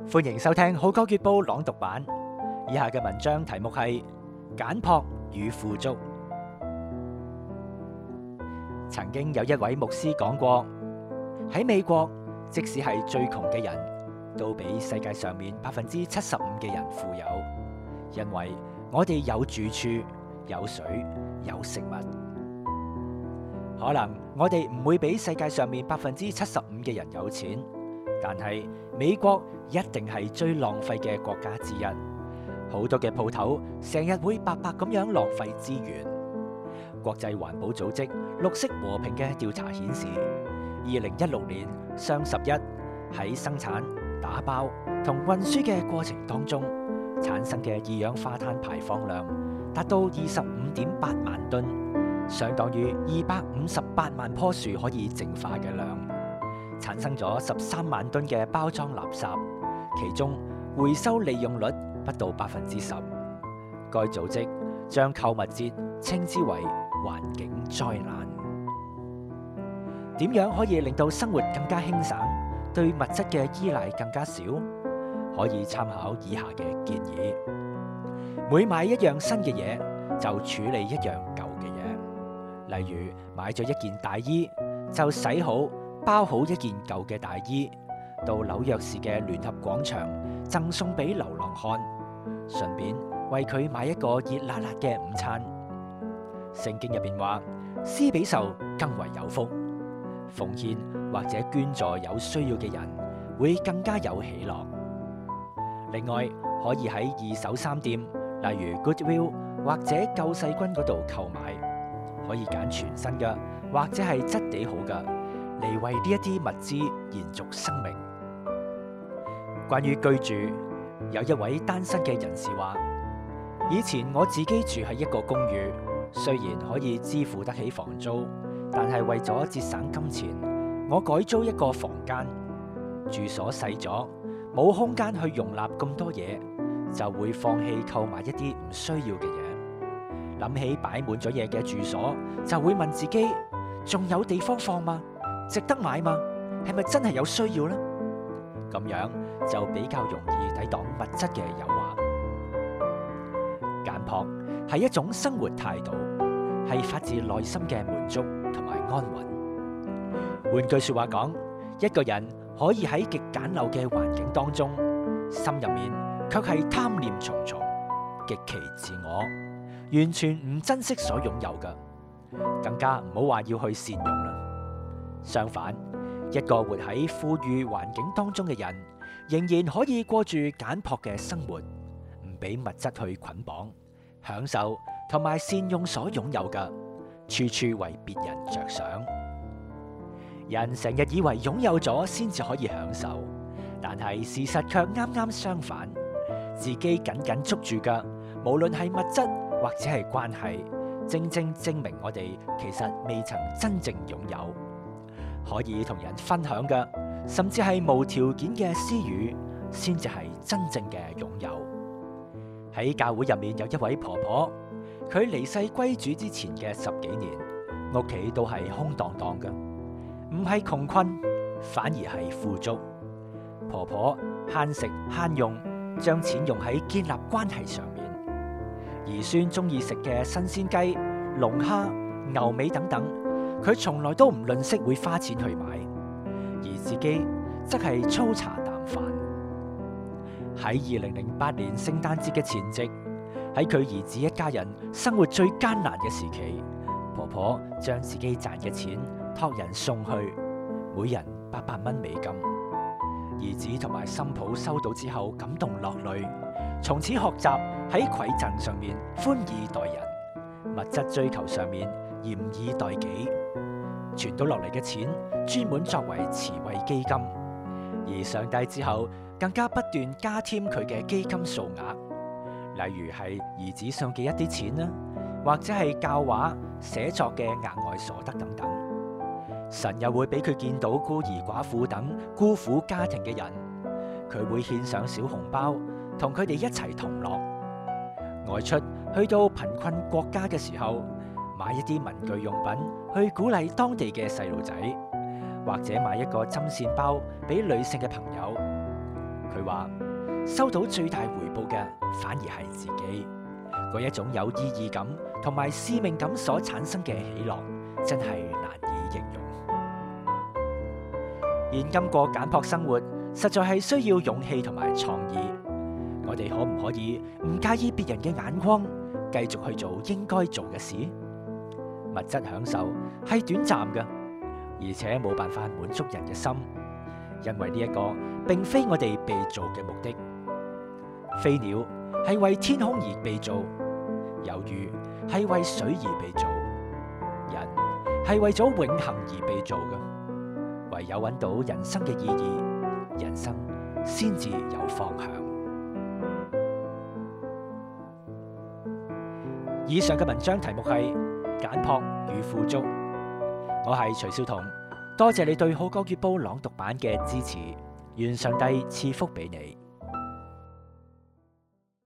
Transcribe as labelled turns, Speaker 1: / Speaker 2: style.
Speaker 1: 歡迎收聽《號角月報》朗讀版。以下嘅文章題目係簡樸與富足。曾經有一位牧師講過，喺美國，即使係最窮嘅人都比世界上面75%嘅人富有，因為我哋有住處、有水、有食物。可能我哋唔會比世界上面75%嘅人有錢，但係美國一定係最浪費嘅國家之一。好多嘅鋪頭成日會白白咁樣浪費資源。國際環保組織綠色和平嘅調查顯示，2016年雙11喺生產、打包同運輸嘅過程當中產生嘅二氧化碳排放量達到25.8萬噸，相當於258萬棵樹可以淨化嘅量，產生咗13萬噸嘅包裝垃圾，其中回收利用率不到10%。該組織將購物節稱之為環境災難。點樣可以令到生活更加輕省，對物質嘅依賴更加少？可以參考以下嘅建議：每買一樣新嘅嘢，就處理一樣舊嘅嘢。例如買咗一件大衣，就洗好包好一件舊嘅大衣，到紐約市嘅聯合廣場贈送俾流浪漢，順便為佢買一個熱辣辣嘅午餐。聖經入邊話，施比受更為有福，奉獻或者捐助有需要嘅人會更加有喜樂。另外，可以喺二手衫店，例如 Goodwill 或者救世軍嗰度購買，可以揀全新嘅或者係質地好嘅，嚟為呢一啲物資延續生命。關於居住，有一位單身嘅人士話：以前我自己住喺一個公寓，雖然可以支付得起房租，但係為咗節省金錢，我改租一個房間。住所細咗，冇空間去容納咁多嘢，就會放棄購買一啲唔需要嘅嘢。諗起擺滿咗嘢嘅住所，就會問自己：仲有地方放嗎？值得買嗎？係咪真係有需要呢？咁樣就比較容易抵擋物質嘅誘惑。簡樸係一種生活態度，係發自內心嘅滿足同埋安穩。換句說話講，一個人可以喺極簡陋嘅環境當中，心入面卻係貪念重重，極其自我，完全唔珍惜所擁有嘅，更加唔好話要去善用啦。相反，一個活喺富裕環境當中嘅人，仍然可以過住簡樸嘅生活，唔俾物質去捆綁，享受同埋善用所擁有嘅，處處為別人着想。人成日以為擁有咗先至可以享受，但係事實卻啱啱相反。自己緊緊捉住嘅，無論係物質或者係關係，正正證明我哋其實未曾真正擁有。可以同人分享嘅，甚至係無條件嘅施予，先至係真正嘅擁有。喺教會入面有一位婆婆，佢離世歸主之前嘅10幾年，屋企都係空蕩蕩嘅，唔係窮困，反而係富足。婆婆慳食慳用，將錢用喺建立關係上面。兒孫中意食嘅新鮮雞、龍蝦、牛尾等等，佢從來都唔吝嗇會花錢去買，而自己則係粗茶淡飯。喺2008年聖誕節嘅前夕，喺佢兒子一家人生活最艱難嘅時期，婆婆將自己賺嘅錢託人送去，每人800蚊美金。兒子同埋新抱收到之後感動落淚，從此學習喺饋贈上面寬以待人，物質追求上面嚴以待己。傳到落嚟嘅錢專門作為慈惠基金，而上帝之後更加不斷加添佢嘅基金數額，例如係兒子送嘅一啲錢啦，或者係教畫寫作嘅額外所得等等。神又會俾佢見到孤兒寡婦等孤苦家庭嘅人，佢會獻上小紅包，同佢哋一齊同樂。外出去到貧困國家嘅時候，買一啲文具用品去鼓勵當地嘅細路仔，或者買一個針線包俾女性嘅朋友。 佢話收到最大回報嘅反而係自己，嗰一種有意義感同埋使命感所產生嘅喜樂，真係難以形容。現今過簡樸生活，實在係需要勇氣同埋創意。我哋可唔可以唔介意別人嘅眼光，繼續去做應該做嘅事？物質享受係短暫嘅，而且冇辦法滿足人嘅心，因為呢一個並非我哋被造嘅目的。飛鳥係為天空而被造，有魚係為水而被造，人係為咗永恆而被造嘅。唯有揾到人生嘅意義，人生先至有方向。以上嘅文章題目係簡樸與富足。我係徐少彤，多謝你對《號角月報》朗讀版嘅支持，願上帝賜福俾你。